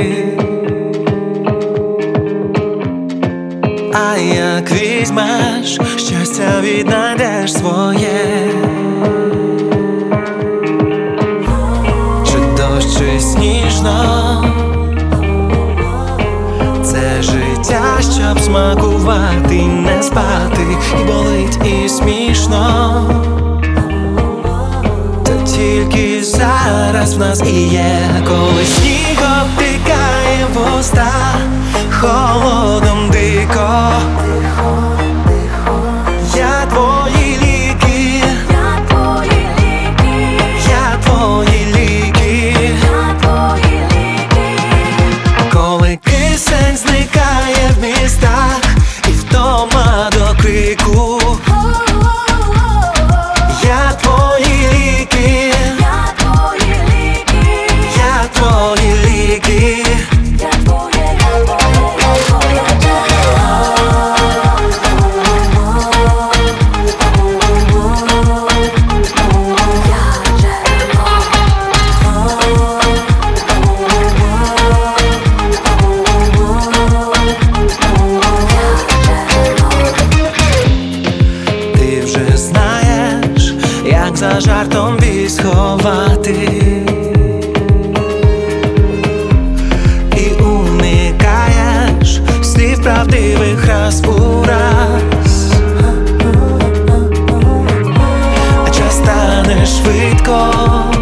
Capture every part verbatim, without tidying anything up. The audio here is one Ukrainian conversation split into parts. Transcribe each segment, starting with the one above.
А як візьмеш, щастя віднайдеш своє. Чи дощ, чи сніжно, це життя, щоб смакувати, не спати, і болить, і смішно. Та тільки зараз в нас і є, коли сніг обтикає в уста, холодом дико. Я твої ліки, Я твої ліки, я твої ліки, я твої ліки. коли кисень зникає в містах і втома до крику. Я твої ліки, Я твої ліки, я твої ліки. я твоє, я твоє, я твоє. Ти вже знаєш, як за жартом бій сховати, і уникаєш слів правдивих раз у раз. А час стане швидко,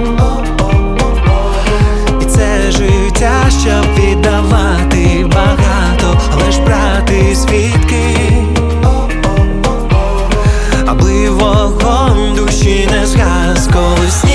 і це життя, щоб віддавати багато, але ж брати свідки, аби вогонь душі не згас, коли